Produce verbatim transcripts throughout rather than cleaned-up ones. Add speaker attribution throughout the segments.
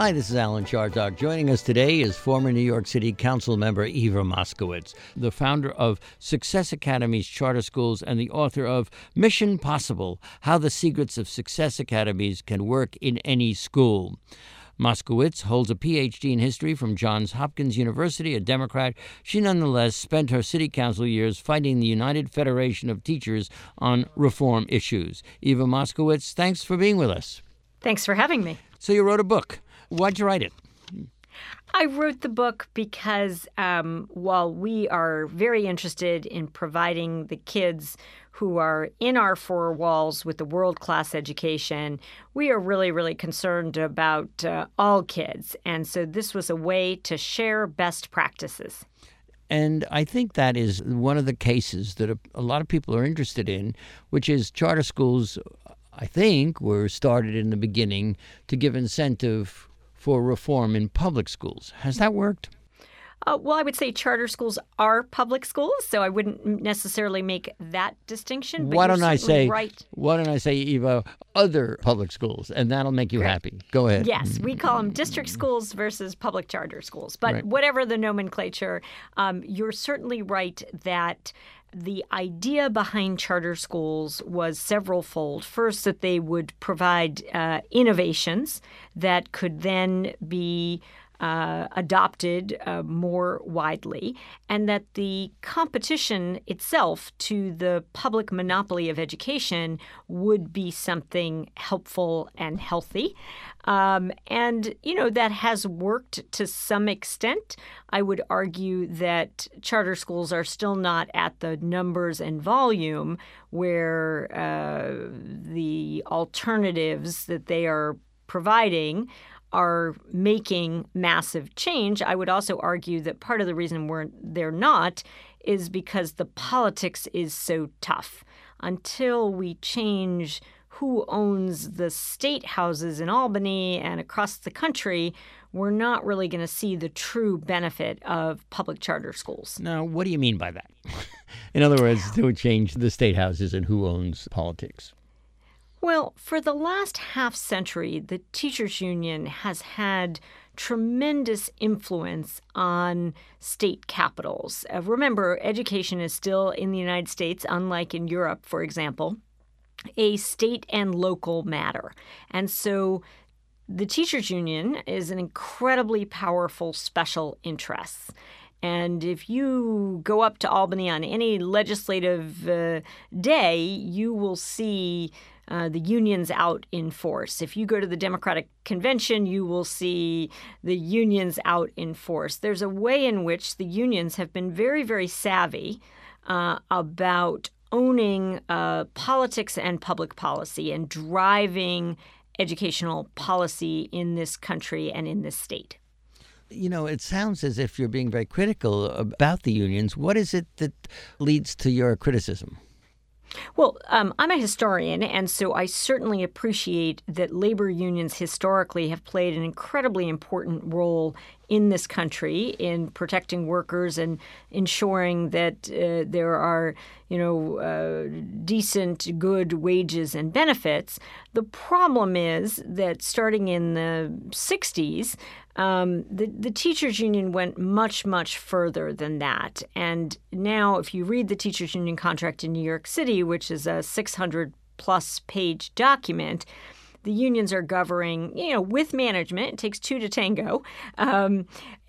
Speaker 1: Hi, this is Alan Chartock. Joining us today is former New York City Council member Eva Moskowitz, the founder of Success Academies Charter Schools and the author of Mission Possible: How the Secrets of Success Academies Can Work in Any School. Moskowitz holds a P H D in history from Johns Hopkins University, a Democrat. She nonetheless spent her city council years fighting the United Federation of Teachers on reform issues. Eva Moskowitz, thanks for being with us.
Speaker 2: Thanks for having me.
Speaker 1: So you wrote a book. Why'd you write it?
Speaker 2: I wrote the book because um, while we are very interested in providing the kids who are in our four walls with a world-class education, we are really, really concerned about uh, all kids. And so this was a way to share best practices.
Speaker 1: And I think that is one of the cases that a, a lot of people are interested in, which is charter schools, I think, were started in the beginning to give incentive for reform in public schools. Has that worked?
Speaker 2: Uh, well, I would say charter schools are public schools, so I wouldn't necessarily make that distinction. But
Speaker 1: why don't I say?
Speaker 2: Right.
Speaker 1: Why don't I say, Eva, other public schools, and that'll make you
Speaker 2: Great.
Speaker 1: happy. Go ahead.
Speaker 2: Yes, we call them district schools versus public charter schools. But
Speaker 1: Right.
Speaker 2: whatever the nomenclature, um, you're certainly right that the idea behind charter schools was several-fold. First, that they would provide uh, innovations that could then be uh, adopted uh, more widely, and that the competition itself to the public monopoly of education would be something helpful and healthy. Um, and, you know, that has worked to some extent. I would argue that charter schools are still not at the numbers and volume where uh, the alternatives that they are providing are making massive change. I would also argue that part of the reason we're, they're not is because the politics is so tough. Until we change who owns the state houses in Albany and across the country, we're not really going to see the true benefit of public charter schools.
Speaker 1: Now, what do you mean by that? In other words, to change the state houses and who owns politics.
Speaker 2: Well, for the last half century, the teachers union has had tremendous influence on state capitals. Uh, remember, education is still in the United States, unlike in Europe, for example, a state and local matter. And so the teachers union is an incredibly powerful special interest. And if you go up to Albany on any legislative uh, day, you will see uh, the unions out in force. If you go to the Democratic Convention, you will see the unions out in force. There's a way in which the unions have been very, very savvy uh, about owning uh, politics and public policy and driving educational policy in this country and in this state.
Speaker 1: You know, it sounds as if you're being very critical about the unions. What is it that leads to your criticism?
Speaker 2: Well, um, I'm a historian, and so I certainly appreciate that labor unions historically have played an incredibly important role in this country in protecting workers and ensuring that uh, there are, you know, uh, decent, good wages and benefits. The problem is that starting in the sixties, um, the, the teachers union went much, much further than that. And now if you read the teachers union contract in New York City, which is a six hundred plus page document, the unions are governing, you know, with management, it takes two to tango, um,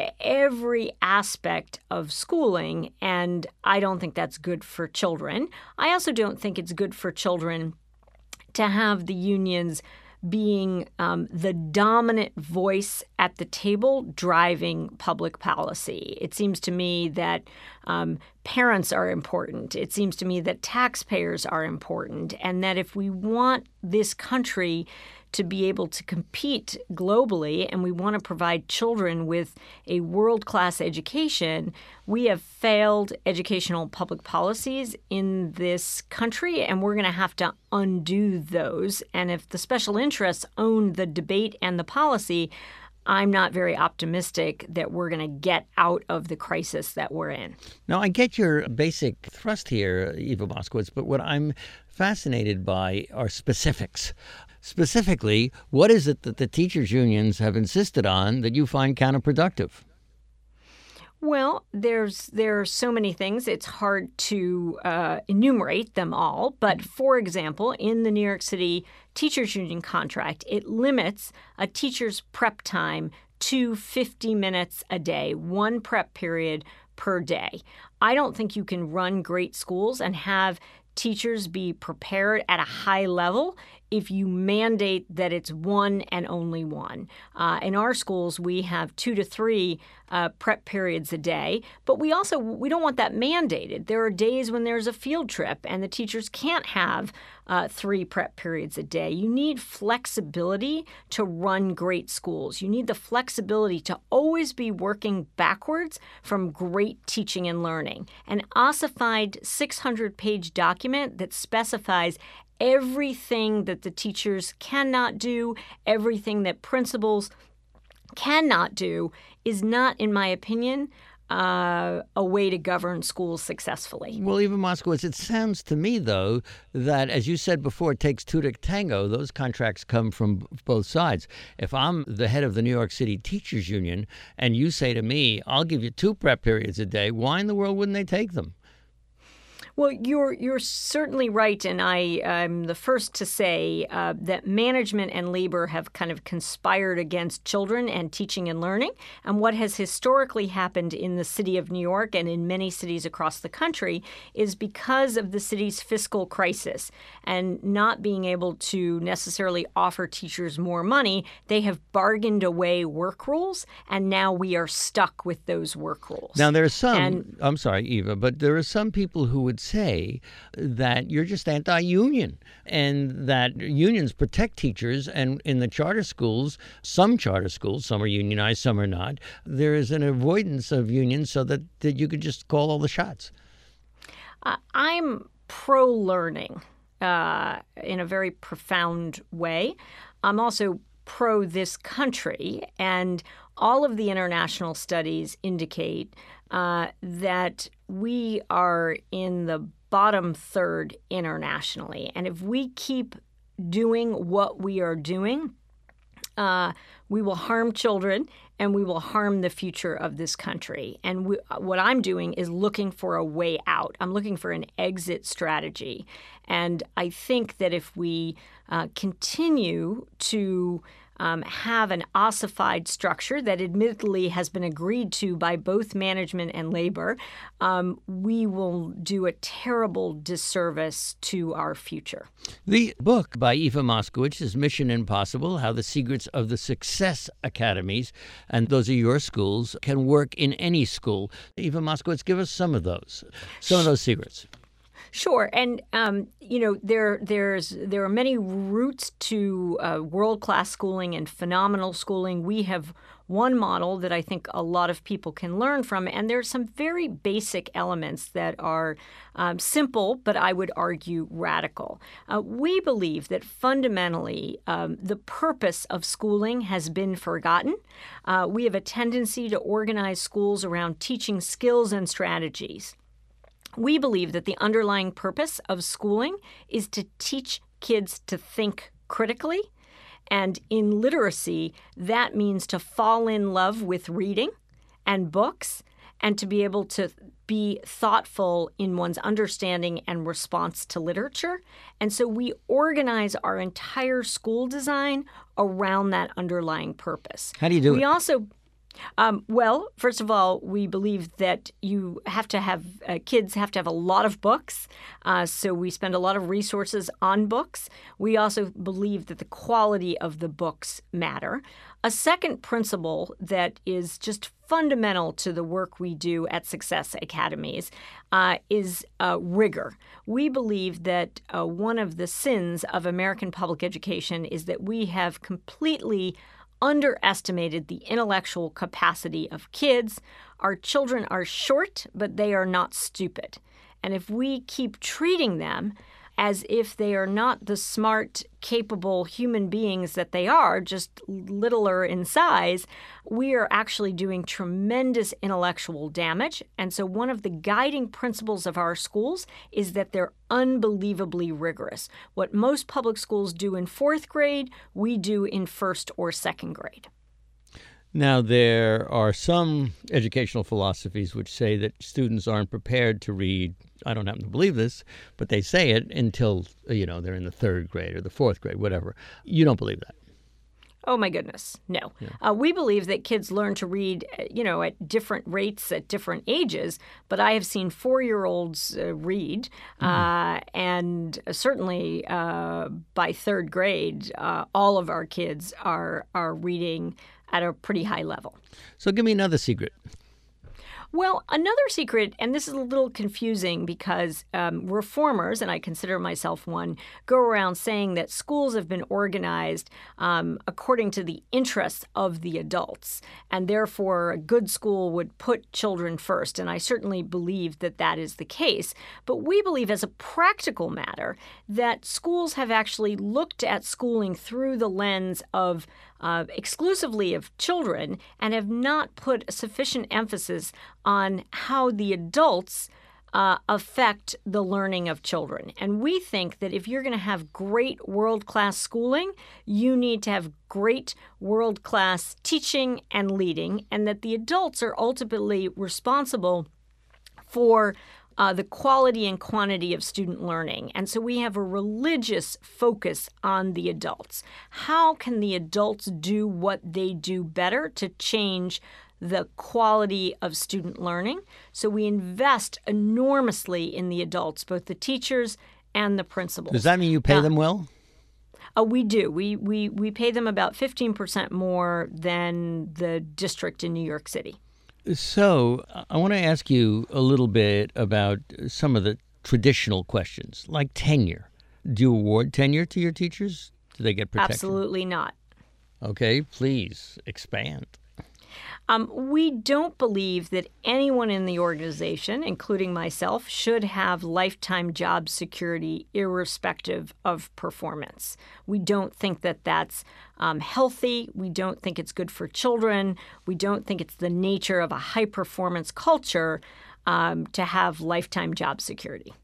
Speaker 2: every aspect of schooling. And I don't think that's good for children. I also don't think it's good for children to have the unions being um, the dominant voice at the table driving public policy. It seems to me that um, parents are important. It seems to me that taxpayers are important, and that if we want this country to be able to compete globally and we want to provide children with a world-class education, we have failed educational public policies in this country, and we're going to have to undo those. And if the special interests own the debate and the policy, I'm not very optimistic that we're going to get out of the crisis that we're in.
Speaker 1: Now, I get your basic thrust here, Eva Moskowitz, but what I'm fascinated by are specifics. Specifically, what is it that the teachers' unions have insisted on that you find counterproductive?
Speaker 2: Well, there's there are so many things. It's hard to uh, enumerate them all. But for example, in the New York City Teachers Union contract, it limits a teacher's prep time to fifty minutes a day, one prep period per day. I don't think you can run great schools and have teachers be prepared at a high level if you mandate that it's one and only one. Uh, in our schools, we have two to three uh, prep periods a day, but we also we don't want that mandated. There are days when there's a field trip and the teachers can't have uh, three prep periods a day. You need flexibility to run great schools. You need the flexibility to always be working backwards from great teaching and learning. An ossified six hundred page document that specifies everything that the teachers cannot do, everything that principals cannot do, is not, in my opinion, uh, a way to govern schools successfully.
Speaker 1: Well, Eva Moskowitz, it sounds to me, though, that, as you said before, it takes two to tango. Those contracts come from both sides. If I'm the head of the New York City Teachers Union and you say to me, I'll give you two prep periods a day, why in the world wouldn't they take them?
Speaker 2: Well, you're you're certainly right, and I, I'm the first to say uh, that management and labor have kind of conspired against children and teaching and learning. And what has historically happened in the city of New York and in many cities across the country is because of the city's fiscal crisis and not being able to necessarily offer teachers more money, they have bargained away work rules, and now we are stuck with those work rules.
Speaker 1: Now, there are some,
Speaker 2: and,
Speaker 1: I'm sorry, Eva, but there are some people who would say that you're just anti-union and that unions protect teachers. And in the charter schools, some charter schools, some are unionized, some are not, there is an avoidance of unions so that, that you could just call all the shots.
Speaker 2: Uh, I'm pro-learning uh, in a very profound way. I'm also pro this country, and all of the international studies indicate uh, that we are in the bottom third internationally. And if we keep doing what we are doing, uh, we will harm children and we will harm the future of this country. And we, what I'm doing is looking for a way out. I'm looking for an exit strategy. And I think that if we uh, continue to Um, have an ossified structure that admittedly has been agreed to by both management and labor, um, we will do a terrible disservice to our future.
Speaker 1: The book by Eva Moskowitz is Mission Impossible: How the Secrets of the Success Academies, and those are your schools, can work in any school. Eva Moskowitz, give us some of those, some of those secrets.
Speaker 2: Sure, and um, you know there there's there are many routes to uh, world-class schooling and phenomenal schooling. We have one model that I think a lot of people can learn from, and there are some very basic elements that are um, simple, but I would argue radical. Uh, we believe that fundamentally um, the purpose of schooling has been forgotten. Uh, we have a tendency to organize schools around teaching skills and strategies. We believe that the underlying purpose of schooling is to teach kids to think critically. And in literacy, that means to fall in love with reading and books and to be able to be thoughtful in one's understanding and response to literature. And so we organize our entire school design around that underlying purpose.
Speaker 1: How do you do
Speaker 2: we
Speaker 1: it?
Speaker 2: We also... Um, well, first of all, we believe that you have to have uh, kids have to have a lot of books. Uh, so we spend a lot of resources on books. We also believe that the quality of the books matter. A second principle that is just fundamental to the work we do at Success Academies uh, is uh, rigor. We believe that uh, one of the sins of American public education is that we have completely underestimated the intellectual capacity of kids. Our children are short, but they are not stupid. And if we keep treating them as if they are not the smart, capable human beings that they are, just littler in size, we are actually doing tremendous intellectual damage. And so one of the guiding principles of our schools is that they're unbelievably rigorous. What most public schools do in fourth grade, we do in first or second grade.
Speaker 1: Now, there are some educational philosophies which say that students aren't prepared to read. I don't happen to believe this, but they say it until, you know, they're in the third grade or the fourth grade, whatever. You don't believe that?
Speaker 2: Oh, my goodness. No.
Speaker 1: Yeah.
Speaker 2: Uh, we believe that kids learn to read, you know, at different rates at different ages. But I have seen four-year-olds uh, read. Mm-hmm. Uh, and certainly uh, by third grade, uh, all of our kids are are reading at a pretty high level.
Speaker 1: So give me another secret.
Speaker 2: Well, another secret, and this is a little confusing because um, reformers, and I consider myself one, go around saying that schools have been organized um, according to the interests of the adults, and therefore a good school would put children first. And I certainly believe that that is the case. But we believe as a practical matter that schools have actually looked at schooling through the lens of Uh, exclusively of children and have not put sufficient emphasis on how the adults uh, affect the learning of children. And we think that if you're going to have great world-class schooling, you need to have great world-class teaching and leading, and that the adults are ultimately responsible for Uh, the quality and quantity of student learning. And so we have a religious focus on the adults. How can the adults do what they do better to change the quality of student learning? So we invest enormously in the adults, both the teachers and the principals.
Speaker 1: Does that mean you pay
Speaker 2: uh,
Speaker 1: them well?
Speaker 2: Uh, we do. We, we, we pay them about fifteen percent more than the district in New York City.
Speaker 1: So I want to ask you a little bit about some of the traditional questions, like tenure. Do you award tenure to your teachers? Do they get protection?
Speaker 2: Absolutely not.
Speaker 1: Okay, please expand.
Speaker 2: Um, we don't believe that anyone in the organization, including myself, should have lifetime job security irrespective of performance. We don't think that that's um, healthy. We don't think it's good for children. We don't think it's the nature of a high-performance culture um, to have lifetime job security.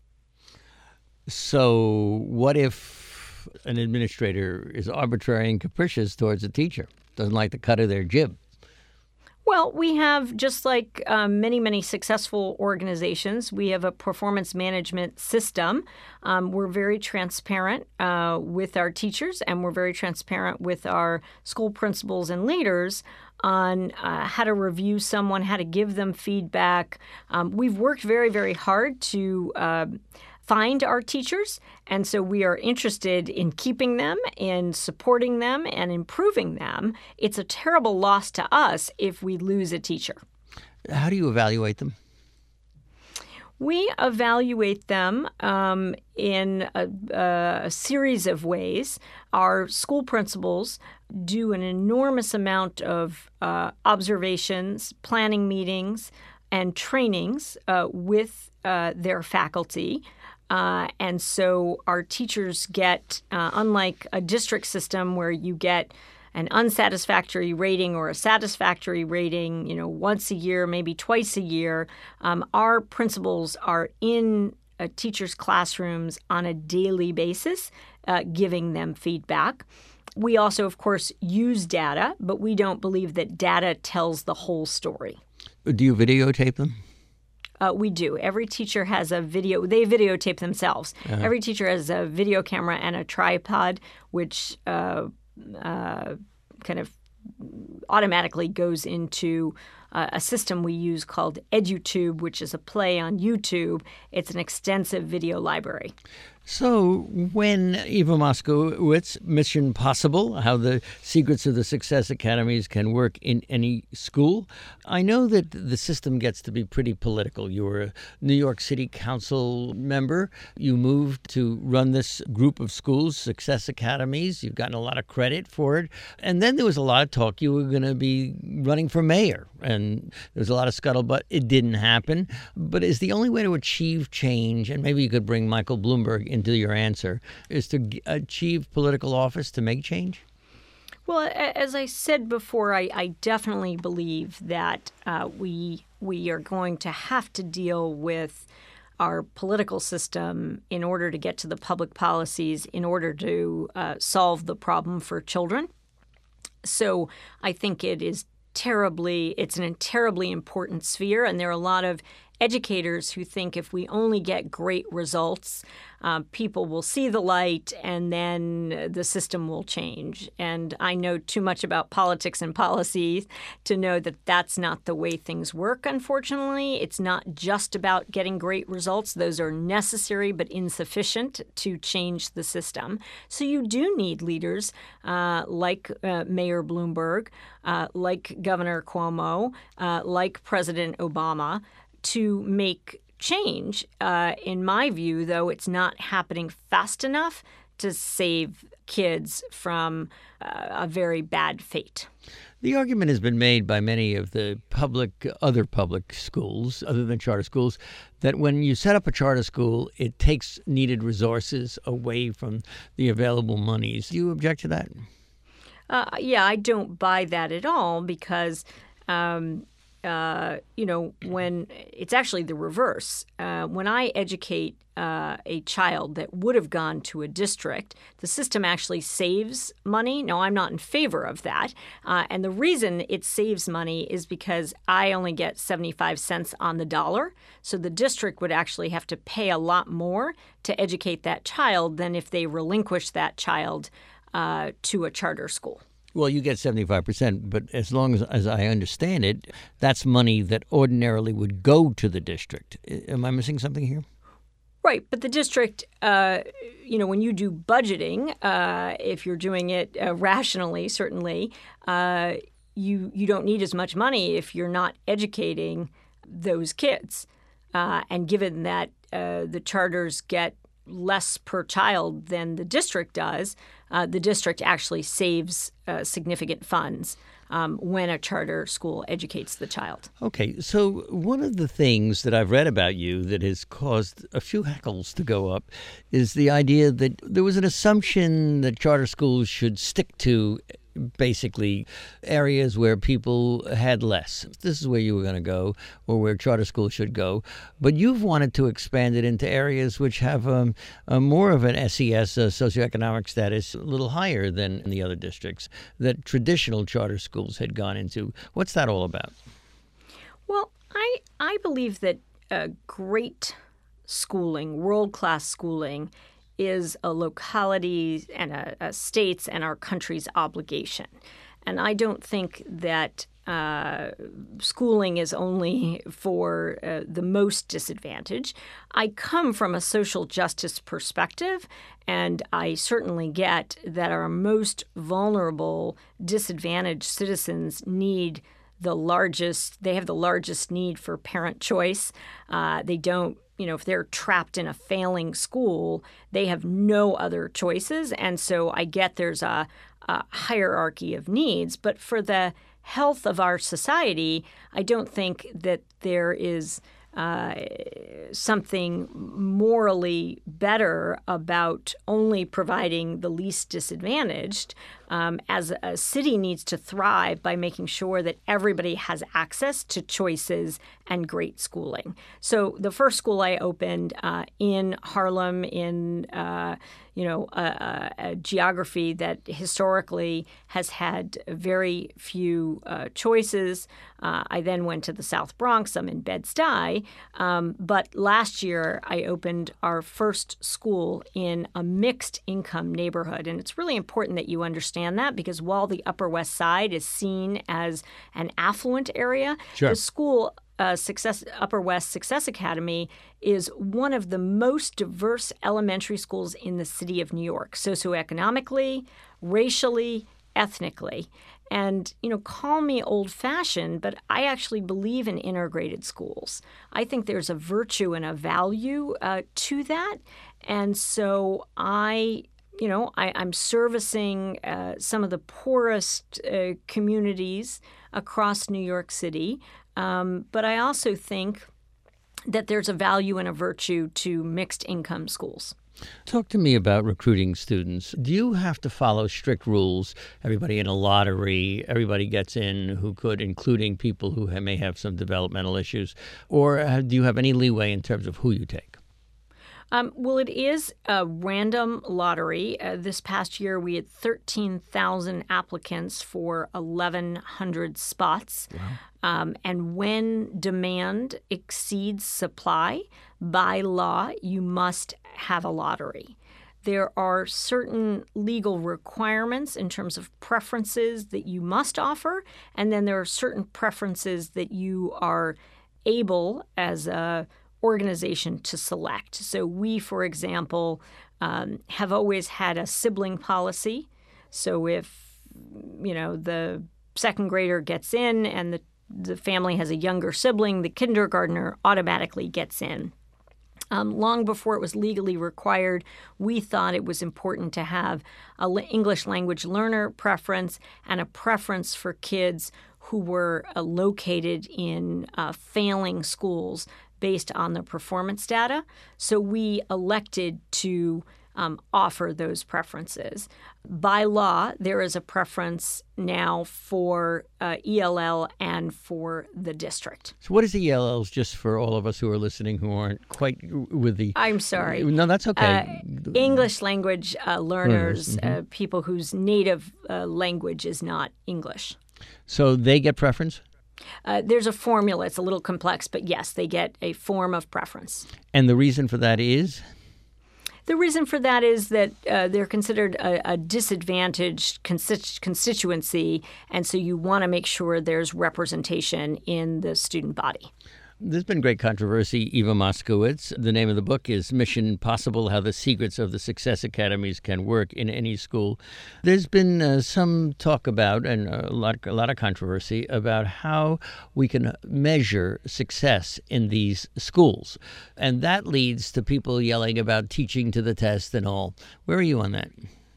Speaker 1: So what if an administrator is arbitrary and capricious towards a teacher, doesn't like the cut of their jib?
Speaker 2: Well, we have, just like um, many, many successful organizations, we have a performance management system. Um, we're very transparent uh, with our teachers, and we're very transparent with our school principals and leaders on uh, how to review someone, how to give them feedback. Um, we've worked very, very hard to uh, find our teachers, and so we are interested in keeping them, in supporting them, and improving them. It's a terrible loss to us if we lose a teacher.
Speaker 1: How do you evaluate them?
Speaker 2: We evaluate them um, in a, a series of ways. Our school principals do an enormous amount of uh, observations, planning meetings, and trainings uh, with uh, their faculty. Uh, and so our teachers get, uh, unlike a district system where you get an unsatisfactory rating or a satisfactory rating, you know, once a year, maybe twice a year, um, our principals are in uh, teachers' classrooms on a daily basis, uh, giving them feedback. We also, of course, use data, but we don't believe that data tells the whole story.
Speaker 1: Do you videotape them?
Speaker 2: Uh, we do. Every teacher has a video. They videotape themselves. Uh-huh. Every teacher has a video camera and a tripod, which uh, uh, kind of automatically goes into uh, a system we use called EduTube, which is a play on YouTube. It's an extensive video library.
Speaker 1: So when Eva Moskowitz, Mission Possible, how the secrets of the Success Academies can work in any school, I know that the system gets to be pretty political. You were a New York City Council member. You moved to run this group of schools, Success Academies. You've gotten a lot of credit for it. And then there was a lot of talk you were going to be running for mayor. And and there was a lot of scuttlebutt. It didn't happen. But is the only way to achieve change, and maybe you could bring Michael Bloomberg into your answer, is to g- achieve political office to make change?
Speaker 2: Well, a- as I said before, I, I definitely believe that uh, we we are going to have to deal with our political system in order to get to the public policies, in order to uh, solve the problem for children. So I think it is terribly, it's an terribly important sphere, and there are a lot of educators who think if we only get great results, uh, people will see the light and then the system will change. And I know too much about politics and policies to know that that's not the way things work, unfortunately. It's not just about getting great results. Those are necessary but insufficient to change the system. So you do need leaders uh, like uh, Mayor Bloomberg, uh, like Governor Cuomo, uh, like President Obama, to make change. Uh, in my view, though, it's not happening fast enough to save kids from uh, a very bad fate.
Speaker 1: The argument has been made by many of the public, other public schools, other than charter schools, that when you set up a charter school, it takes needed resources away from the available monies. Do you object to that?
Speaker 2: Uh, yeah, I don't buy that at all because um, Uh, you know, when it's actually the reverse. Uh, when I educate uh, a child that would have gone to a district, the system actually saves money. Now, I'm not in favor of that. Uh, and the reason it saves money is because I only get seventy-five cents on the dollar. So the district would actually have to pay a lot more to educate that child than if they relinquish that child uh, to a charter school.
Speaker 1: Well, you get seventy-five percent, but as long as, as I understand it, that's money that ordinarily would go to the district. Am I missing something here?
Speaker 2: Right. But the district, uh, you know, when you do budgeting, uh, if you're doing it uh, rationally, certainly, uh, you, you don't need as much money if you're not educating those kids. Uh, and given that uh, the charters get less per child than the district does, uh, the district actually saves uh, significant funds um, when a charter school educates the child.
Speaker 1: Okay, so one of the things that I've read about you that has caused a few hackles to go up is the idea that there was an assumption that charter schools should stick to basically areas where people had less. This is where you were going to go, or where charter schools should go. But you've wanted to expand it into areas which have um, a more of an S E S, uh, socioeconomic status, a little higher than in the other districts that traditional charter schools had gone into. What's that all about?
Speaker 2: Well, I I believe that uh, great schooling, world-class schooling, is a locality and a, a state's and our country's obligation. And I don't think that uh, schooling is only for uh, the most disadvantaged. I come from a social justice perspective, and I certainly get that our most vulnerable, disadvantaged citizens need the largest, they have the largest need for parent choice. Uh, they don't You know, if they're trapped in a failing school, they have no other choices. And so I get there's a, a hierarchy of needs. But for the health of our society, I don't think that there is uh, something morally better about only providing the least disadvantaged, um, as a city needs to thrive by making sure that everybody has access to choices and great schooling. So the first school I opened uh, in Harlem, in uh, you know a, a, a geography that historically has had very few uh, choices. Uh, I then went to the South Bronx. I'm in Bed-Stuy. Um, but last year, I opened our first school in a mixed income neighborhood. And it's really important that you understand that, because while the Upper West Side is seen as an affluent area,
Speaker 1: sure.
Speaker 2: the school uh, Success Upper West Success Academy is one of the most diverse elementary schools in the city of New York, socioeconomically, racially, ethnically. And, you know, call me old-fashioned, but I actually believe in integrated schools. I think there's a virtue and a value uh, to that. And so I, you know, I, I'm servicing uh, some of the poorest uh, communities across New York City. Um, but I also think that there's a value and a virtue to mixed income schools.
Speaker 1: Talk to me about recruiting students. Do you have to follow strict rules? Everybody in a lottery, everybody gets in who could, including people who may have some developmental issues? Or uh, do you have any leeway in terms of who you take?
Speaker 2: Um, well, it is a random lottery. Uh, this past year, we had thirteen thousand applicants for eleven hundred spots. Wow. Um, and when demand exceeds supply, by law, you must have a lottery. There are certain legal requirements in terms of preferences that you must offer, and then there are certain preferences that you are able as a organization to select. So we, for example, um, have always had a sibling policy. So if, you know, the second grader gets in and the, the family has a younger sibling, the kindergartner automatically gets in. Um, long before it was legally required, we thought it was important to have an English language learner preference and a preference for kids who were uh, located in uh, failing schools based on the performance data. So we elected to um, offer those preferences. By law, there is a preference now for uh, E L L and for the district.
Speaker 1: So what is E L L, just for all of us who are listening who aren't quite with the...
Speaker 2: I'm sorry.
Speaker 1: No, that's okay.
Speaker 2: Uh, English language uh, learners,
Speaker 1: learners mm-hmm.
Speaker 2: uh, people whose native uh, language is not English.
Speaker 1: So they get preference?
Speaker 2: Uh, there's a formula. It's a little complex, but yes, they get a form of preference.
Speaker 1: And the reason for that is?
Speaker 2: The reason for that is that uh, they're considered a, a disadvantaged consti- constituency, and so you want to make sure there's representation in the student body.
Speaker 1: There's been great controversy. Eva Moskowitz, the name of the book is Mission Possible, How the Secrets of the Success Academies Can Work in Any School. There's been uh, some talk about, and a lot, a lot of controversy, about how we can measure success in these schools. And that leads to people yelling about teaching to the test and all. Where are you on that?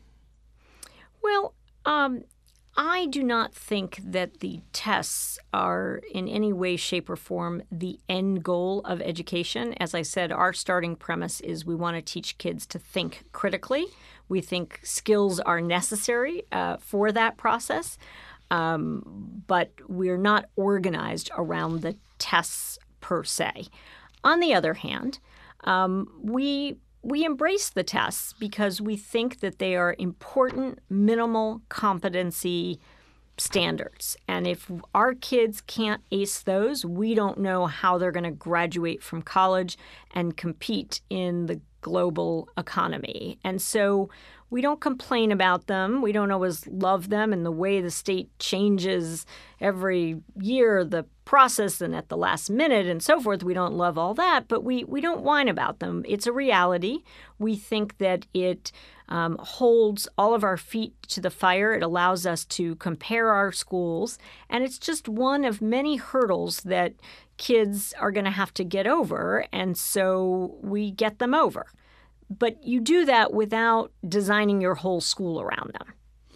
Speaker 2: Well, um... I do not think that the tests are in any way, shape, or form the end goal of education. As I said, our starting premise is we want to teach kids to think critically. We think skills are necessary uh, for that process, um, but we're not organized around the tests per se. On the other hand, um, we We embrace the tests because we think that they are important minimal competency standards. And if our kids can't ace those, we don't know how they're going to graduate from college and compete in the global economy. And so we don't complain about them. We don't always love them, and the way the state changes every year, the process and at the last minute and so forth, we don't love all that, but we, we don't whine about them. It's a reality. We think that it um, holds all of our feet to the fire. It allows us to compare our schools, and it's just one of many hurdles that kids are going to have to get over, and so we get them over. But you do that without designing your whole school around them.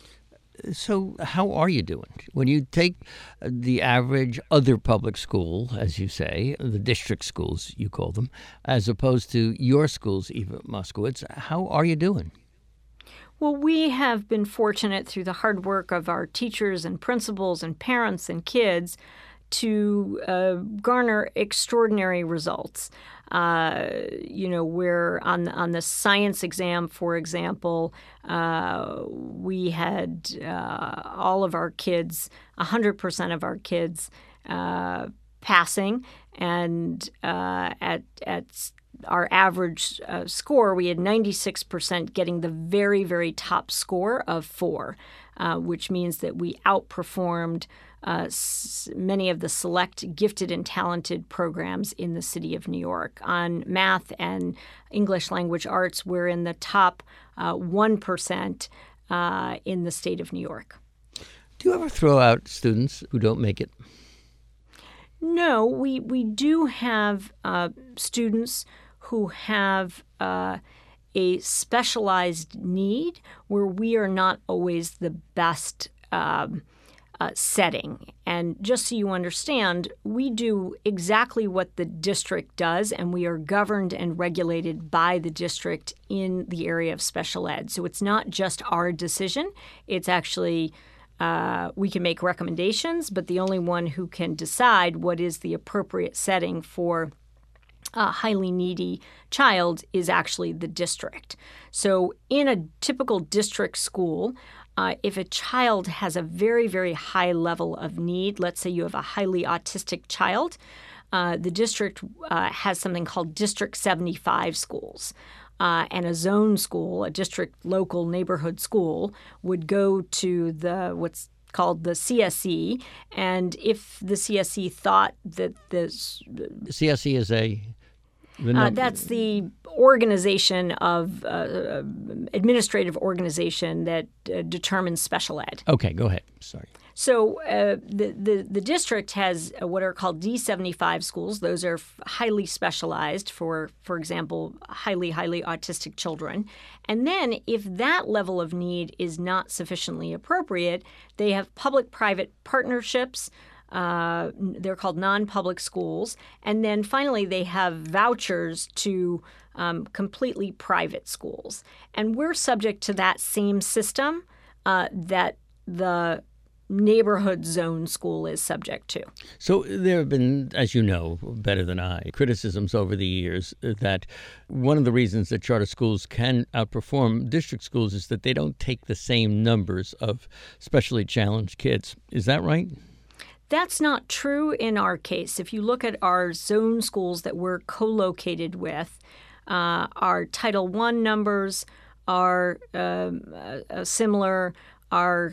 Speaker 1: So how are you doing? When you take the average other public school, as you say, the district schools, you call them, as opposed to your schools, Eva Moskowitz, how are you doing?
Speaker 2: Well, we have been fortunate through the hard work of our teachers and principals and parents and kids to uh, garner extraordinary results. Uh, you know, we're on on the science exam, for example, uh, we had uh, all of our kids, one hundred percent of our kids uh, passing, and uh, at at our average uh, score, we had ninety-six percent getting the very, very top score of four, uh, which means that we outperformed Uh, s- many of the select gifted and talented programs in the city of New York. On math and English language arts, we're in the top uh, one percent uh, in the state of New York.
Speaker 1: Do you ever throw out students who don't make it?
Speaker 2: No, we, we do have uh, students who have uh, a specialized need where we are not always the best um, uh, setting. And just so you understand, we do exactly what the district does, and we are governed and regulated by the district in the area of special ed. So it's not just our decision. It's actually uh, we can make recommendations, but the only one who can decide what is the appropriate setting for a highly needy child is actually the district. So in a typical district school, Uh, if a child has a very, very high level of need, let's say you have a highly autistic child, uh, the district uh, has something called District seventy-five schools. Uh, and a zone school, a district local neighborhood school, would go to the what's called the C S E. And if the C S E thought that this...
Speaker 1: C S E is a...
Speaker 2: Uh, that's the organization of uh, administrative organization that uh, determines special ed.
Speaker 1: Okay, go ahead. Sorry.
Speaker 2: So uh, the, the the district has what are called D seventy-five schools. Those are highly specialized for, for example, highly, highly autistic children. And then if that level of need is not sufficiently appropriate, they have public-private partnerships. Uh, they're called non-public schools. And then finally, they have vouchers to um, completely private schools. And we're subject to that same system uh, that the neighborhood zone school is subject to.
Speaker 1: So there have been, as you know better than I, criticisms over the years that one of the reasons that charter schools can outperform district schools is that they don't take the same numbers of specially challenged kids. Is that right?
Speaker 2: That's not true in our case. If you look at our zone schools that we're co-located with, uh, our Title one numbers are um, uh, similar. Our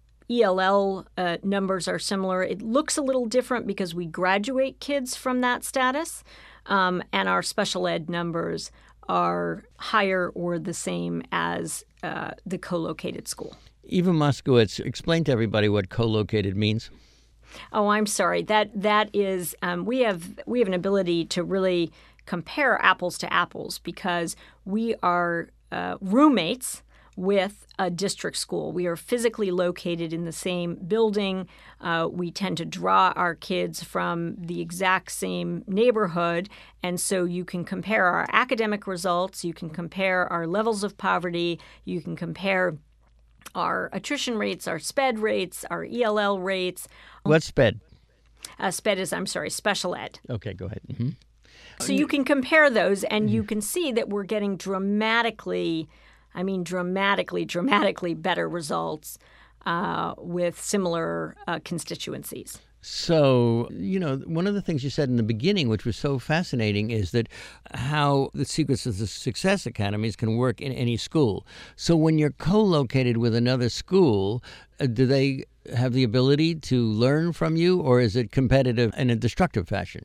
Speaker 2: E L L uh, numbers are similar. It looks a little different because we graduate kids from that status, um, and our special ed numbers are higher or the same as uh, the co-located school.
Speaker 1: Eva Moskowitz, explain to everybody what co-located means.
Speaker 2: Oh, I'm sorry. That that is um, we have we have an ability to really compare apples to apples because we are uh, roommates with a district school. We are physically located in the same building. Uh, we tend to draw our kids from the exact same neighborhood. And so you can compare our academic results. You can compare our levels of poverty. You can compare our attrition rates, our SPED rates, our E L L rates.
Speaker 1: What's SPED?
Speaker 2: Uh, SPED is, I'm sorry, special ed.
Speaker 1: Okay, go ahead. Mm-hmm.
Speaker 2: So you can compare those, and you can see that we're getting dramatically, I mean dramatically, dramatically better results uh, with similar uh, constituencies.
Speaker 1: So, you know, one of the things you said in the beginning, which was so fascinating, is that how the Secrets of the Success Academies can work in any school. So when you're co-located with another school, uh, do they have the ability to learn from you, or is it competitive in a destructive fashion?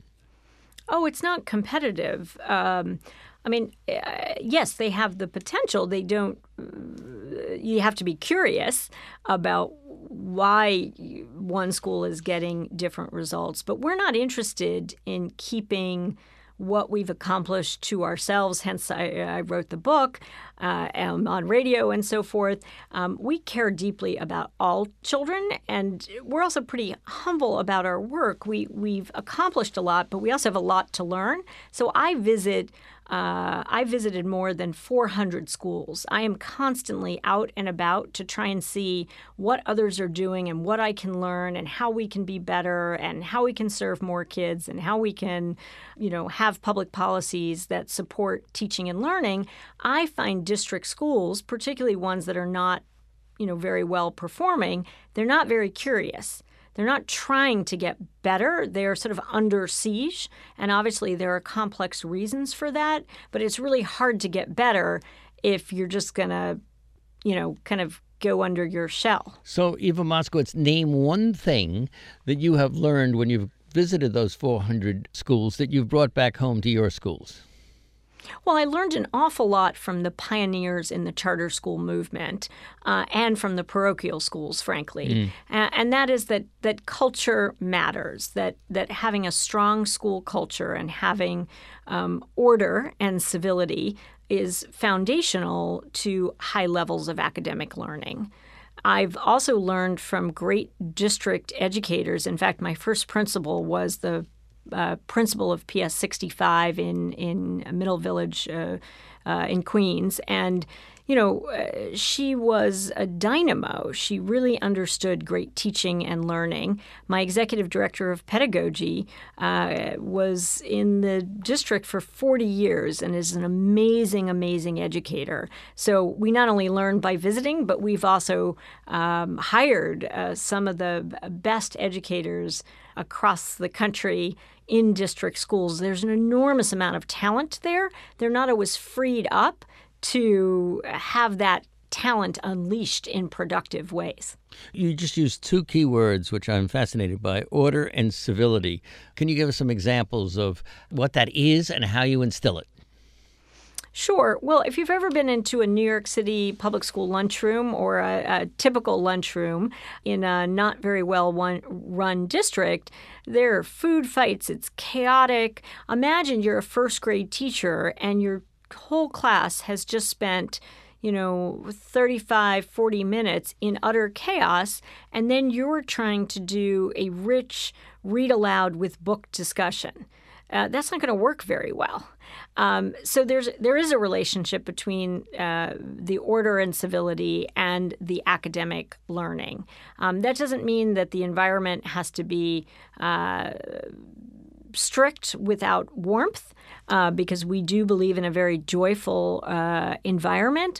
Speaker 2: Oh, it's not competitive. Um, I mean, uh, yes, they have the potential. They don't uh, – you have to be curious about why one school is getting different results. But we're not interested in keeping what we've accomplished to ourselves. Hence, I, I wrote the book uh, and on radio and so forth. Um, we care deeply about all children, and we're also pretty humble about our work. We, we've accomplished a lot, but we also have a lot to learn. So I visit Uh, I visited more than four hundred schools. I am constantly out and about to try and see what others are doing and what I can learn and how we can be better and how we can serve more kids and how we can, you know, have public policies that support teaching and learning. I find district schools, particularly ones that are not, you know, very well performing, they're not very curious. They're not trying to get better. They're sort of under siege. And obviously there are complex reasons for that. But it's really hard to get better if you're just going to, you know, kind of go under your shell.
Speaker 1: So, Eva Moskowitz, name one thing that you have learned when you've visited those four hundred schools that you've brought back home to your schools.
Speaker 2: Well, I learned an awful lot from the pioneers in the charter school movement uh, and from the parochial schools, frankly. Mm. Uh, and that is that that culture matters, that that having a strong school culture and having um, order and civility is foundational to high levels of academic learning. I've also learned from great district educators. In fact, my first principal was the uh, principal of P S sixty-five in, in Middle Village uh, uh, in Queens. And you know, uh, she was a dynamo. She really understood great teaching and learning. My executive director of pedagogy uh, was in the district for forty years and is an amazing, amazing educator. So we not only learn by visiting, but we've also um, hired uh, some of the best educators across the country in district schools. There's an enormous amount of talent there. They're not always freed up to have that talent unleashed in productive ways.
Speaker 1: You just used two key words, which I'm fascinated by, order and civility. Can you give us some examples of what that is and how you instill it?
Speaker 2: Sure. Well, if you've ever been into a New York City public school lunchroom or a, a typical lunchroom in a not very well one, run district, there are food fights. It's chaotic. Imagine you're a first grade teacher and your whole class has just spent, you know, thirty-five, forty minutes in utter chaos, and then you're trying to do a rich read aloud with book discussion. Uh, that's not going to work very well. Um, so there's there is a relationship between uh, the order and civility and the academic learning. Um, that doesn't mean that the environment has to be uh, strict without warmth, uh, because we do believe in a very joyful uh, environment.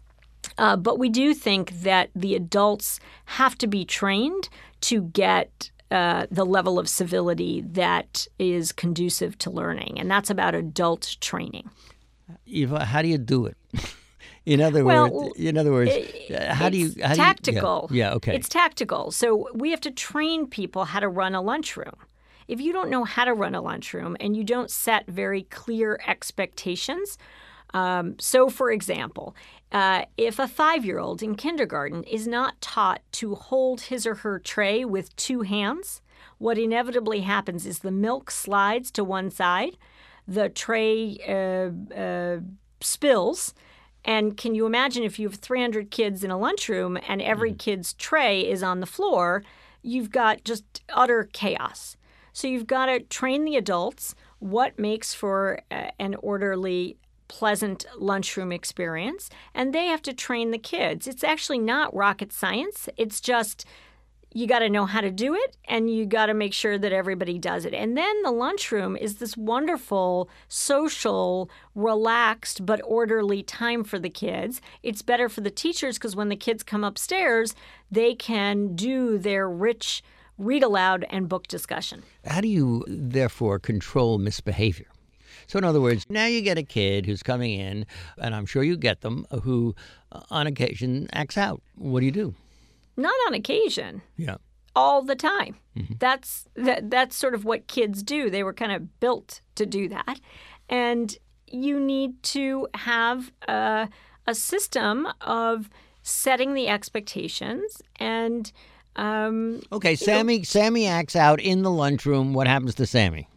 Speaker 2: Uh, but we do think that the adults have to be trained to get uh, the level of civility that is conducive to learning. And that's about adult training.
Speaker 1: Eva, how do you do it? In other
Speaker 2: well,
Speaker 1: words, in other words, how do you? How
Speaker 2: It's tactical.
Speaker 1: Do you, yeah, yeah, okay.
Speaker 2: It's tactical. So we have to train people how to run a lunchroom. If you don't know how to run a lunchroom and you don't set very clear expectations, um, so for example, uh, if a five-year-old in kindergarten is not taught to hold his or her tray with two hands, what inevitably happens is the milk slides to one side, the tray uh, uh, spills. And can you imagine if you have three hundred kids in a lunchroom and every mm-hmm. kid's tray is on the floor, you've got just utter chaos. So you've got to train the adults what makes for uh, an orderly, pleasant lunchroom experience, and they have to train the kids. It's actually not rocket science. It's just you got to know how to do it, and you got to make sure that everybody does it. And then the lunchroom is this wonderful, social, relaxed, but orderly time for the kids. It's better for the teachers because when the kids come upstairs, they can do their rich read aloud and book discussion.
Speaker 1: How do you, therefore, control misbehavior? So in other words, now you get a kid who's coming in, and I'm sure you get them, who uh, on occasion acts out. What do you do?
Speaker 2: Not on occasion.
Speaker 1: Yeah.
Speaker 2: All the time.
Speaker 1: Mm-hmm.
Speaker 2: That's that, that's sort of what kids do. They were kind of built to do that. And you need to have a, a system of setting the expectations and Um,
Speaker 1: okay, Sammy.
Speaker 2: know,
Speaker 1: Sammy acts out in the lunchroom. What happens to Sammy?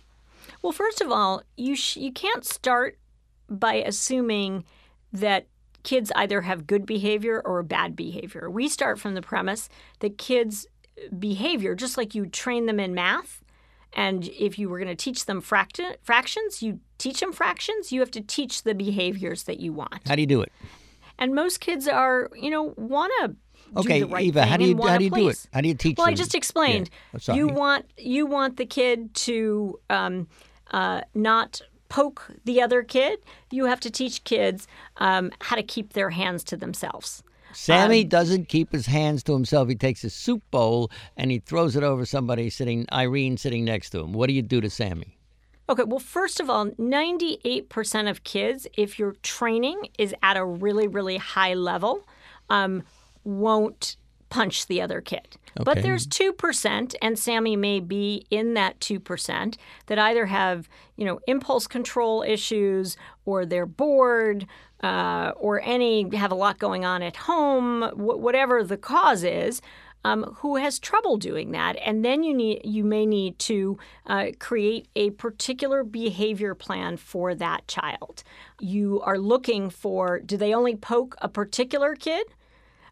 Speaker 2: Well, first of all, you sh- you can't start by assuming that kids either have good behavior or bad behavior. We start from the premise that kids' behavior, just like you train them in math, and if you were going to teach them fract- fractions, you teach them fractions. You have to teach the behaviors that you want.
Speaker 1: How do you do it?
Speaker 2: And most kids are, you know, want to.
Speaker 1: Okay,
Speaker 2: do the right
Speaker 1: Eva,
Speaker 2: thing
Speaker 1: how do you
Speaker 2: and
Speaker 1: how do you do it?
Speaker 2: place.
Speaker 1: How do you teach
Speaker 2: Well,
Speaker 1: them?
Speaker 2: I just explained.
Speaker 1: Yeah. Oh, sorry.
Speaker 2: You want you want the kid to um, uh, not poke the other kid. You have to teach kids um, how to keep their hands to themselves.
Speaker 1: Sammy
Speaker 2: um,
Speaker 1: doesn't keep his hands to himself. He takes his soup bowl and he throws it over somebody sitting, Irene sitting next to him. What do you do to Sammy?
Speaker 2: Okay, well, first of all, ninety-eight percent of kids, if your training is at a really, really high level, um, won't punch the other kid.
Speaker 1: Okay.
Speaker 2: But there's two percent, and Sammy may be in that two percent, that either have, you know, impulse control issues, or they're bored, uh, or any have a lot going on at home, wh- whatever the cause is, um, who has trouble doing that. And then you need you may need to uh, create a particular behavior plan for that child. You are looking for, do they only poke a particular kid?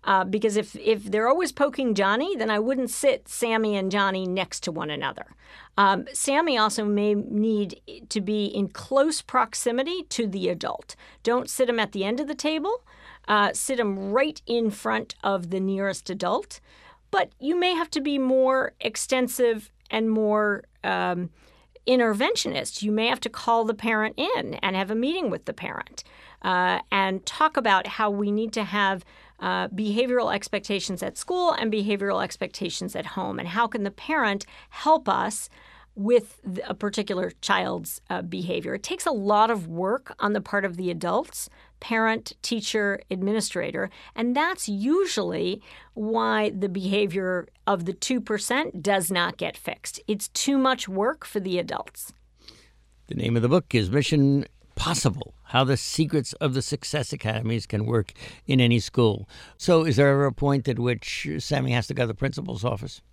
Speaker 2: Uh, because if, if they're always poking Johnny, then I wouldn't sit Sammy and Johnny next to one another. Um, Sammy also may need to be in close proximity to the adult. Don't sit him at the end of the table. Uh, sit him right in front of the nearest adult. But you may have to be more extensive and more um, interventionist. You may have to call the parent in and have a meeting with the parent uh, and talk about how we need to have uh, behavioral expectations at school and behavioral expectations at home, and how can the parent help us with a particular child's uh, behavior. It takes a lot of work on the part of the adults, parent, teacher, administrator, and that's usually why the behavior of the two percent does not get fixed. It's too much work for the adults.
Speaker 1: The name of the book is Mission Possible: How the Secrets of the Success Academies Can Work in Any School. So is there ever a point at which Sammy has to go to the principal's office?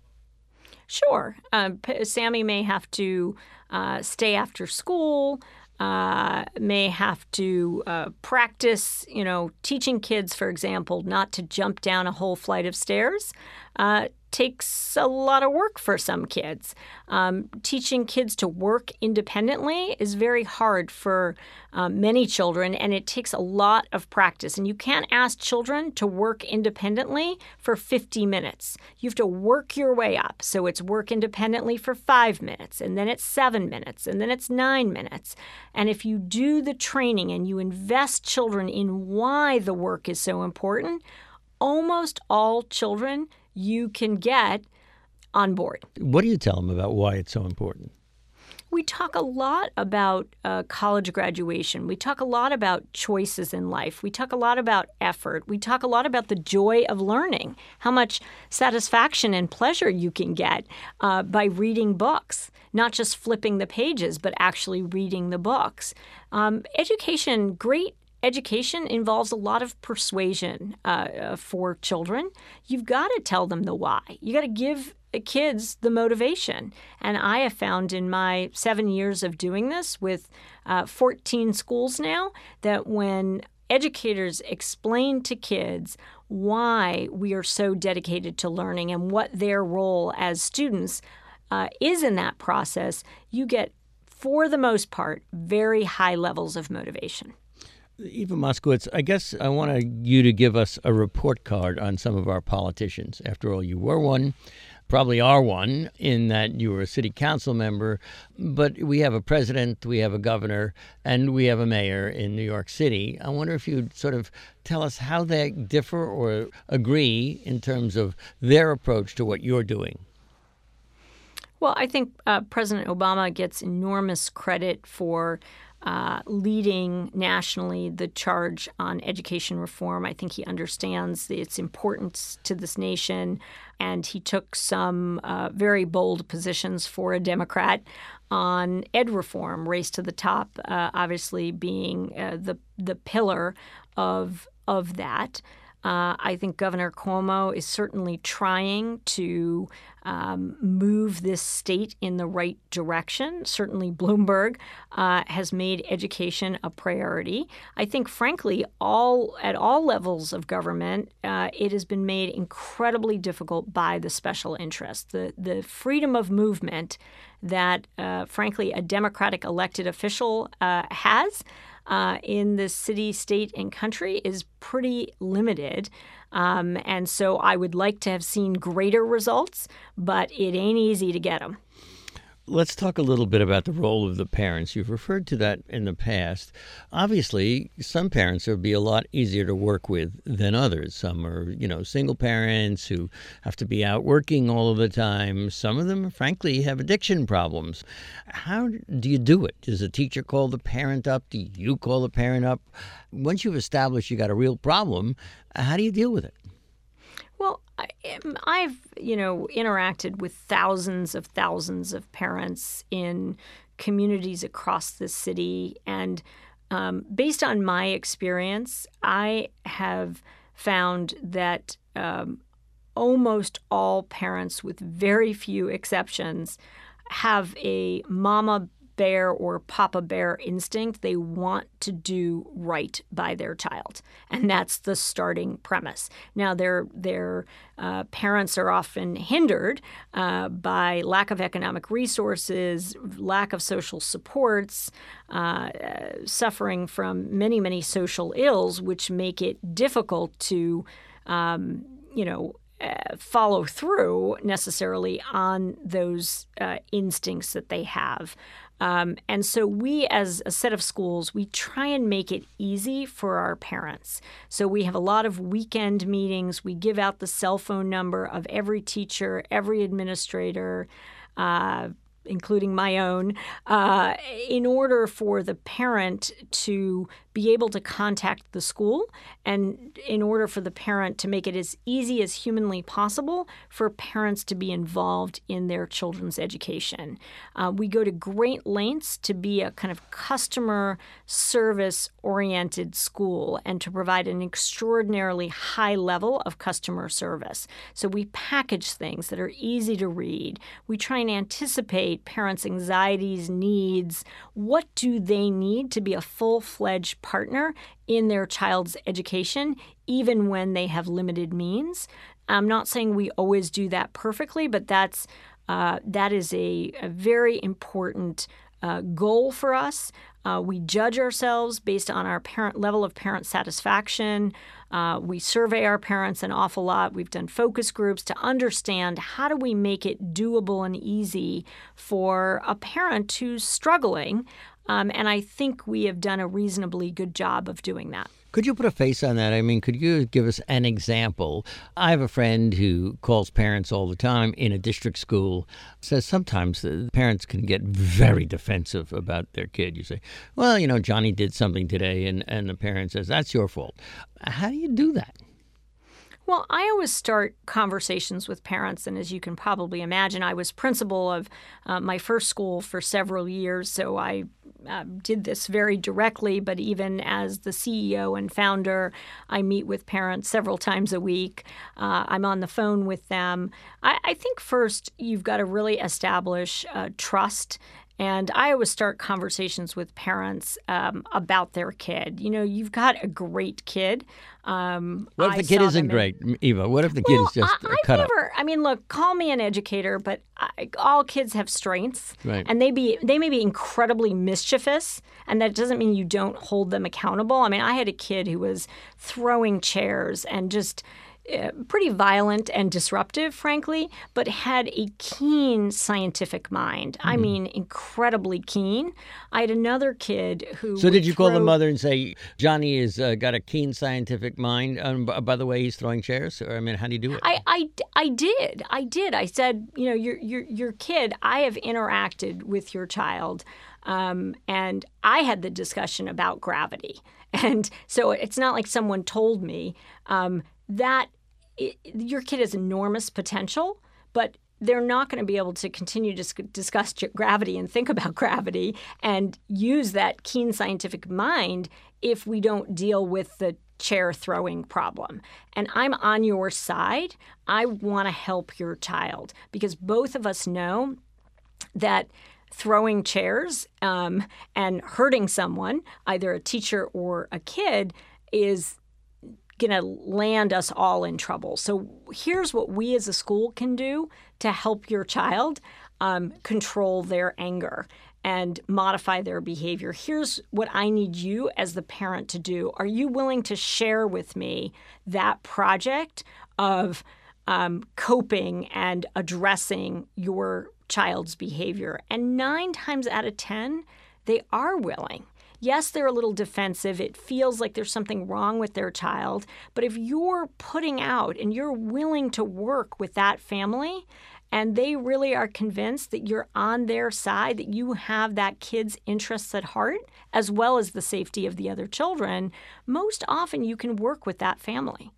Speaker 2: Sure. Uh, Sammy may have to uh, stay after school, uh, may have to uh, practice, you know, teaching kids, for example, not to jump down a whole flight of stairs. Uh, takes a lot of work for some kids. Um, teaching kids to work independently is very hard for uh, many children, and it takes a lot of practice. And you can't ask children to work independently for fifty minutes. You have to work your way up. So it's work independently for five minutes, and then it's seven minutes, and then it's nine minutes. And if you do the training and you invest children in why the work is so important, almost all children you can get on board.
Speaker 1: What do you tell them about why it's so important?
Speaker 2: We talk a lot about uh, college graduation. We talk a lot about choices in life. We talk a lot about effort. We talk a lot about the joy of learning, how much satisfaction and pleasure you can get uh, by reading books, not just flipping the pages, but actually reading the books. Um, education, great Education involves a lot of persuasion uh, for children. You've got to tell them the why. You got to give kids the motivation. And I have found in my seven years of doing this with uh, fourteen schools now that when educators explain to kids why we are so dedicated to learning and what their role as students uh, is in that process, you get, for the most part, very high levels of motivation.
Speaker 1: Eva Moskowitz, I guess I want you to give us a report card on some of our politicians. After all, you were one, probably are one, in that you were a city council member. But we have a president, we have a governor, and we have a mayor in New York City. I wonder if you'd sort of tell us how they differ or agree in terms of their approach to what you're doing.
Speaker 2: Well, I think uh, President Obama gets enormous credit for Uh, leading nationally the charge on education reform. I think he understands its importance to this nation, and he took some uh, very bold positions for a Democrat on ed reform, race to the top, uh, obviously being uh, the the pillar of of that. Uh, I think Governor Cuomo is certainly trying to um, move this state in the right direction. Certainly Bloomberg uh, has made education a priority. I think, frankly, all at all levels of government, uh, it has been made incredibly difficult by the special interests. The, the freedom of movement that, uh, frankly, a Democratic elected official uh, has Uh, in the city, state, and country is pretty limited. Um, and so I would like to have seen greater results, but it ain't easy to get them.
Speaker 1: Let's talk a little bit about the role of the parents. You've referred to that in the past. Obviously, some parents would be a lot easier to work with than others. Some are, you know, single parents who have to be out working all of the time. Some of them, frankly, have addiction problems. How do you do it? Does a teacher call the parent up? Do you call the parent up? Once you've established you got a real problem, how do you deal with it?
Speaker 2: Well, I, I've, you know, interacted with thousands of thousands of parents in communities across the city. And um, based on my experience, I have found that um, almost all parents, with very few exceptions, have a mama bear or papa bear instinct. They want to do right by their child. And that's the starting premise. Now, their, their uh, parents are often hindered uh, by lack of economic resources, lack of social supports, uh, uh, suffering from many, many social ills, which make it difficult to, um, you know, Uh, follow through necessarily on those uh, instincts that they have. Um, and so we, as a set of schools, we try and make it easy for our parents. So we have a lot of weekend meetings. We give out the cell phone number of every teacher, every administrator, uh, including my own, uh, in order for the parent to be able to contact the school and in order for the parent to make it as easy as humanly possible for parents to be involved in their children's education. Uh, we go to great lengths to be a kind of customer service-oriented school and to provide an extraordinarily high level of customer service. So we package things that are easy to read. We try and anticipate parents' anxieties, needs. What do they need to be a full-fledged partner in their child's education, even when they have limited means? I'm not saying we always do that perfectly, but that's uh, that is a, a very important uh, goal for us. Uh, we judge ourselves based on our parent level of parent satisfaction. Uh, we survey our parents an awful lot. We've done focus groups to understand how do we make it doable and easy for a parent who's struggling. Um, and I think we have done a reasonably good job of doing that.
Speaker 1: Could you put a face on that? I mean, could you give us an example? I have a friend who calls parents all the time in a district school, says sometimes the parents can get very defensive about their kid. You say, well, you know, Johnny did something today, and, and the parent says, that's your fault. How do you do that?
Speaker 2: Well, I always start conversations with parents, and as you can probably imagine, I was principal of uh, my first school for several years, so I uh, did this very directly, but even as the C E O and founder, I meet with parents several times a week. Uh, I'm on the phone with them. I, I think first you've got to really establish uh, trust. And I always start conversations with parents um, about their kid. You know, you've got a great kid. Um,
Speaker 1: what if the
Speaker 2: I
Speaker 1: kid isn't
Speaker 2: in,
Speaker 1: great, Eva? What if the
Speaker 2: well,
Speaker 1: kid is just
Speaker 2: I,
Speaker 1: a
Speaker 2: I've
Speaker 1: cut
Speaker 2: never,
Speaker 1: up?
Speaker 2: I mean, look, call me an educator, but I, all kids have strengths.
Speaker 1: Right.
Speaker 2: And they be they may be incredibly mischievous, and that doesn't mean you don't hold them accountable. I mean, I had a kid who was throwing chairs and just Uh, pretty violent and disruptive, frankly, but had a keen scientific mind. Mm. I mean, incredibly keen. I had another kid who
Speaker 1: So did you
Speaker 2: throw...
Speaker 1: call the mother and say, Johnny has uh, got a keen scientific mind, um, b- by the way, he's throwing chairs? Or, I mean, how do you do it?
Speaker 2: I, I, I did. I did. I said, you know, your, your, your kid, I have interacted with your child, um, and I had the discussion about gravity. And so it's not like someone told me um, that It, your kid has enormous potential, but they're not going to be able to continue to discuss gravity and think about gravity and use that keen scientific mind if we don't deal with the chair throwing problem. And I'm on your side. I want to help your child because both of us know that throwing chairs um, and hurting someone, either a teacher or a kid, is going to land us all in trouble. So here's what we as a school can do to help your child um, control their anger and modify their behavior. Here's what I need you as the parent to do. Are you willing to share with me that project of um, coping and addressing your child's behavior? And nine times out of ten, they are willing. Yes, they're a little defensive. It feels like there's something wrong with their child. But if you're putting out and you're willing to work with that family and they really are convinced that you're on their side, that you have that kid's interests at heart, as well as the safety of the other children, most often you can work with that family.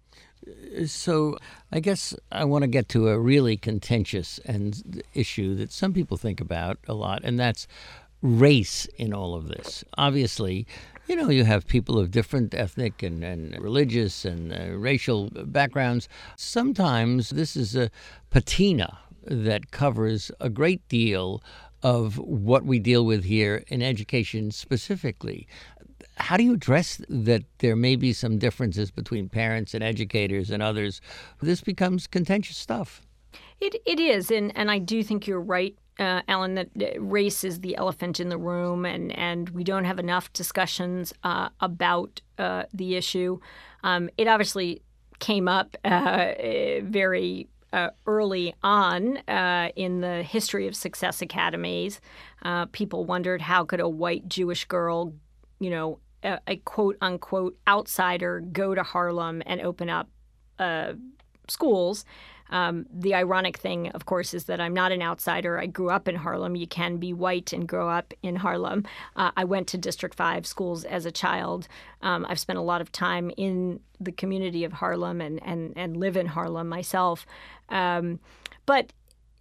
Speaker 1: So I guess I want to get to a really contentious and issue that some people think about a lot, and that's race in all of this. Obviously, you know, you have people of different ethnic and, and religious and uh, racial backgrounds. Sometimes this is a patina that covers a great deal of what we deal with here in education specifically. How do you address that there may be some differences between parents and educators and others? This becomes contentious stuff.
Speaker 2: It It is, and, and I do think you're right, uh, Alan, that race is the elephant in the room, and, and we don't have enough discussions uh, about uh, the issue. Um, it obviously came up uh, very uh, early on uh, in the history of Success Academies. Uh, people wondered, how could a white Jewish girl, you know, a, a quote-unquote outsider, go to Harlem and open up uh, schools? Um, the ironic thing, of course, is that I'm not an outsider. I grew up in Harlem. You can be white and grow up in Harlem. Uh, I went to District five schools as a child. Um, I've spent a lot of time in the community of Harlem and, and, and live in Harlem myself. Um, but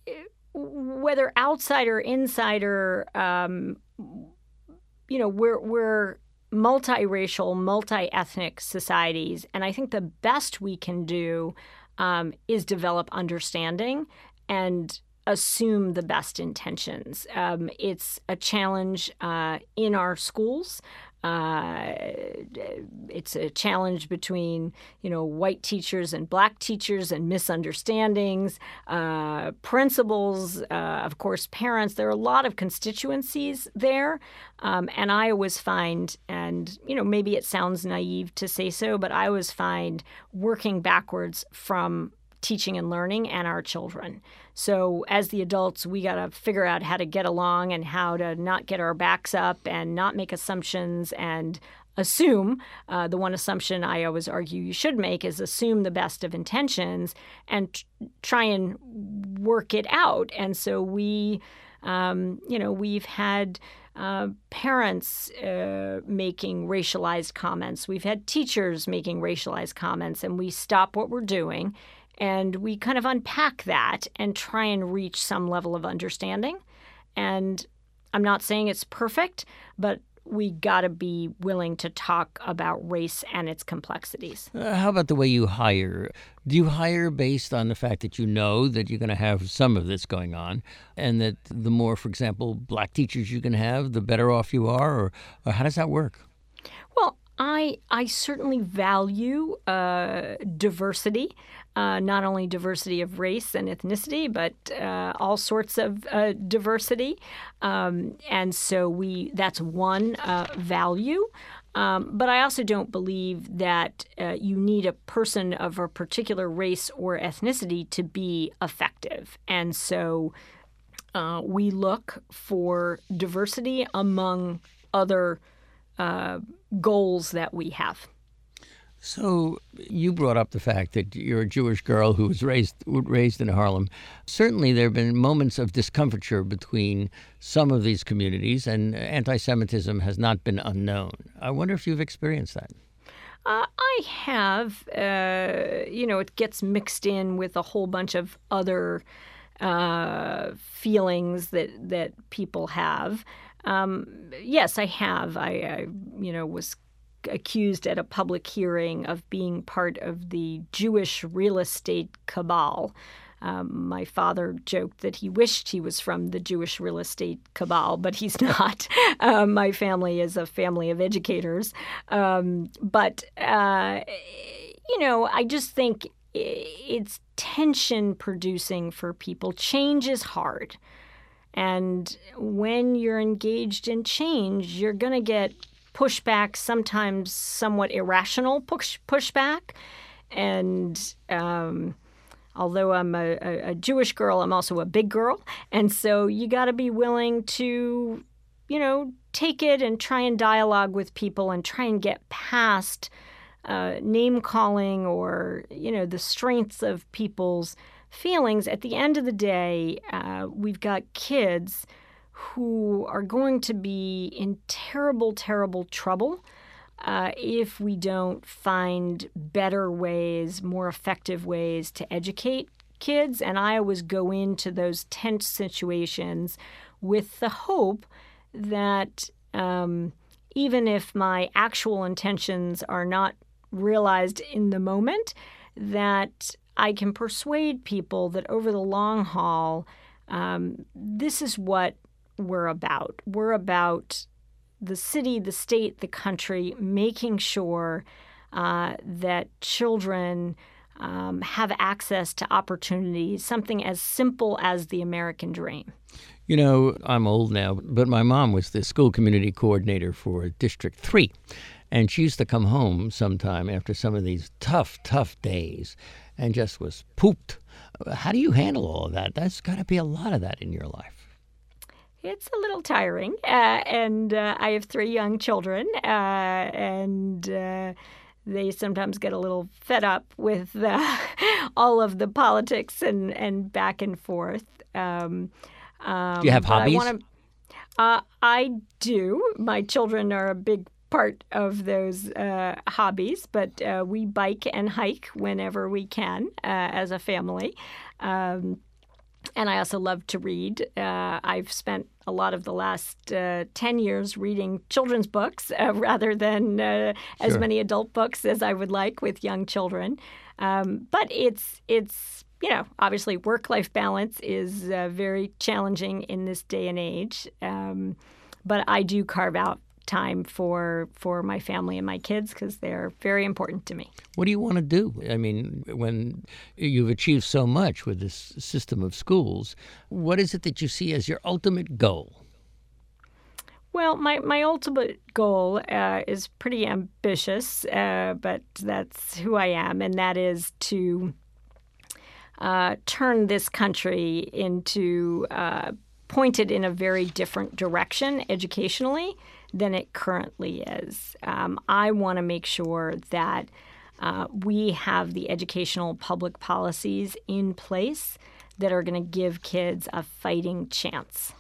Speaker 2: whether outsider, insider, um, you know, we're we're multiracial, multi-ethnic societies, and I think the best we can do Um, is develop understanding and assume the best intentions. Um, it's a challenge uh, in our schools. Uh, it's a challenge between, you know, white teachers and black teachers and misunderstandings, uh, principals, uh, of course, parents. There are a lot of constituencies there. Um, and I always find, and, you know, maybe it sounds naive to say so, but I always find working backwards from teaching and learning and our children. So as the adults, we got to figure out how to get along and how to not get our backs up and not make assumptions and assume. Uh, the one assumption I always argue you should make is assume the best of intentions and t- try and work it out. And so we, um, you know, we've had uh, parents uh, making racialized comments. We've had teachers making racialized comments, and we stop what we're doing and we kind of unpack that and try and reach some level of understanding. And I'm not saying it's perfect, but we got to be willing to talk about race and its complexities.
Speaker 1: Uh, how about the way you hire? Do you hire based on the fact that you know that you're going to have some of this going on, and that the more, for example, black teachers you can have, the better off you are? Or, or how does that work?
Speaker 2: Well, I I certainly value uh, diversity, uh, not only diversity of race and ethnicity, but uh, all sorts of uh, diversity, um, and so we that's one uh, value. Um, but I also don't believe that uh, you need a person of a particular race or ethnicity to be effective, and so uh, we look for diversity among other Uh, goals that we have.
Speaker 1: So you brought up the fact that you're a Jewish girl who was raised raised in Harlem. Certainly there have been moments of discomfiture between some of these communities, and anti-Semitism has not been unknown. I wonder if you've experienced that.
Speaker 2: Uh, I have. Uh, you know, it gets mixed in with a whole bunch of other uh, feelings that, that people have. Um, yes, I have. I, I, you know, was accused at a public hearing of being part of the Jewish real estate cabal. Um, my father joked that he wished he was from the Jewish real estate cabal, but he's not. um, my family is a family of educators. Um, but, uh, you know, I just think it's tension producing for people. Change is hard. And when you're engaged in change, you're going to get pushback, sometimes somewhat irrational push pushback. And um, although I'm a, a, a Jewish girl, I'm also a big girl. And so you got to be willing to, you know, take it and try and dialogue with people and try and get past uh, name calling or, you know, the strengths of people's feelings. At the end of the day, uh, we've got kids who are going to be in terrible, terrible trouble uh, if we don't find better ways, more effective ways to educate kids. And I always go into those tense situations with the hope that um, even if my actual intentions are not realized in the moment, that I can persuade people that over the long haul, um, this is what we're about. We're about the city, the state, the country, making sure uh, that children um, have access to opportunities, something as simple as the American dream.
Speaker 1: You know, I'm old now, but my mom was the school community coordinator for District three. And she used to come home sometime after some of these tough, tough days and just was pooped. How do you handle all of that? That's got to be a lot of that in your life.
Speaker 2: It's a little tiring. Uh, and uh, I have three young children, uh, and uh, they sometimes get a little fed up with uh, all of the politics and, and back and forth. Um, um,
Speaker 1: do you have hobbies?
Speaker 2: I, wanna, uh, I do. My children are a big part of those uh, hobbies, but uh, we bike and hike whenever we can uh, as a family. Um, and I also love to read. Uh, I've spent a lot of the last uh, ten years reading children's books uh, rather than uh, as
Speaker 1: Sure.
Speaker 2: many adult books as I would like with young children. Um, but it's it's you know, obviously work-life balance is uh, very challenging in this day and age. Um, but I do carve out time for for my family and my kids because they're very important to me.
Speaker 1: What do you want to do? I mean, when you've achieved so much with this system of schools, what is it that you see as your ultimate goal?
Speaker 2: Well, my, my ultimate goal uh, is pretty ambitious, uh, but that's who I am, and that is to uh, turn this country into uh, pointed in a very different direction educationally than it currently is. Um, I want to make sure that uh, we have the educational public policies in place that are going to give kids a fighting chance.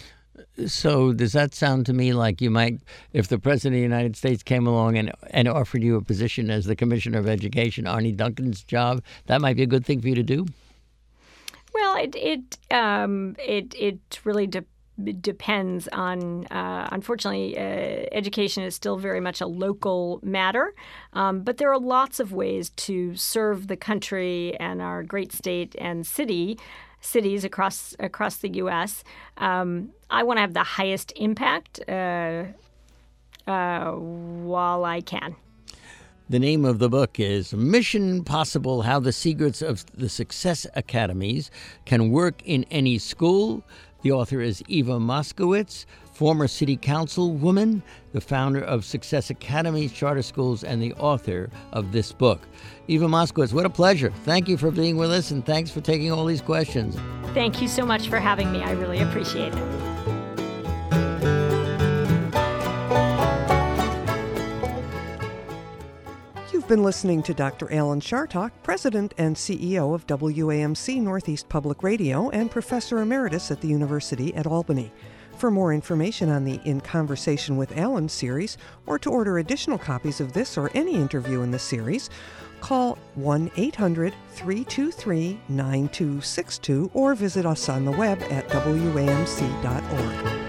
Speaker 1: So does that sound to me like you might, if the President of the United States came along and, and offered you a position as the Commissioner of Education, Arne Duncan's job, that might be a good thing for you to do?
Speaker 2: Well, it it um, it it really de- depends on. Uh, unfortunately, uh, education is still very much a local matter, um, but there are lots of ways to serve the country and our great state and city. cities across across the U S Um, I want to have the highest impact uh, uh, while I can.
Speaker 1: The name of the book is Mission Possible: How the Secrets of the Success Academies Can Work in Any School. The author is Eva Moskowitz, former city councilwoman, the founder of Success Academies Charter Schools, and the author of this book. Eva Moskowitz, what a pleasure. Thank you for being with us, and thanks for taking all these questions.
Speaker 2: Thank you so much for having me. I really appreciate it.
Speaker 3: You've been listening to Doctor Alan Chartock, President and C E O of W A M C Northeast Public Radio and Professor Emeritus at the University at Albany. For more information on the In Conversation with Alan series, or to order additional copies of this or any interview in the series, call one eight hundred, three two three, nine two six two or visit us on the web at W A M C dot org.